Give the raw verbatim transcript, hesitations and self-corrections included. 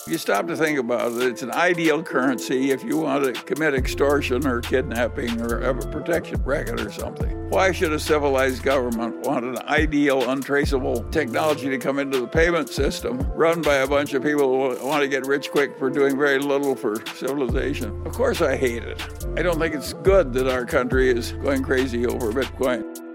You stop to think about it, it's an ideal currency if you want to commit extortion or kidnapping or have a protection racket or something. Why should a civilized government want an ideal, untraceable technology to come into the payment system run by a bunch of people who want to get rich quick for doing very little for civilization? Of course I hate it. I don't think it's good that our country is going crazy over Bitcoin.